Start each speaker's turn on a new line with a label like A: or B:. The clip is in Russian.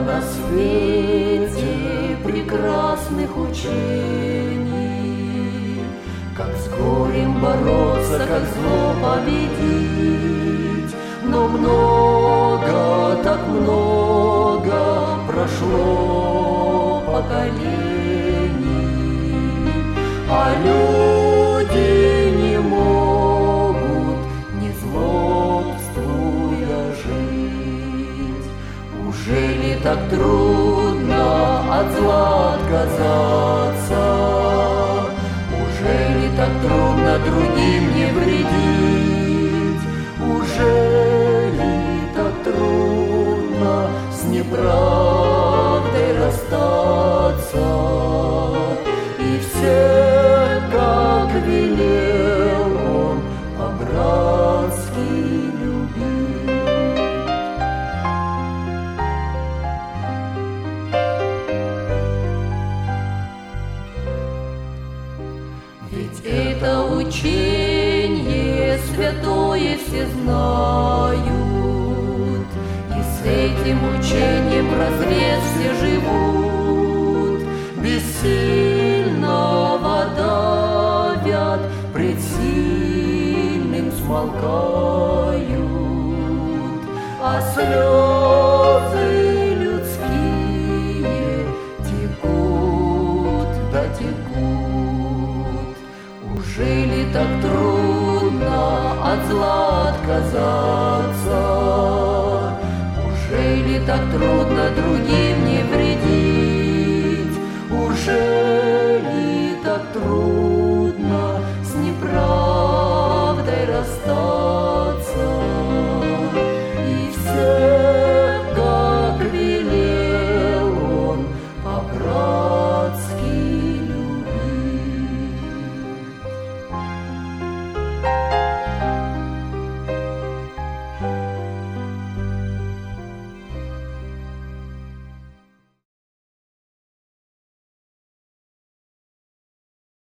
A: на свете прекрасных учений, как с горем бороться, как зло победить. Но много, так много прошло поколений, а люди не могут, не злобствуя, жить. Ужели так трудно от зла отказаться? Ужели так трудно другим не вредить? Ужели так трудно с неправдой расстаться? И всех, как велел он, по-братски любить. Ведь это учение святое все знают, и с этим учением разрез все живут. Бессильного давят, пред сильным смолкают, а слезы людские текут да текут. Ужели так трудно от зла отказаться? Ужели так трудно другим не вредить? Ужели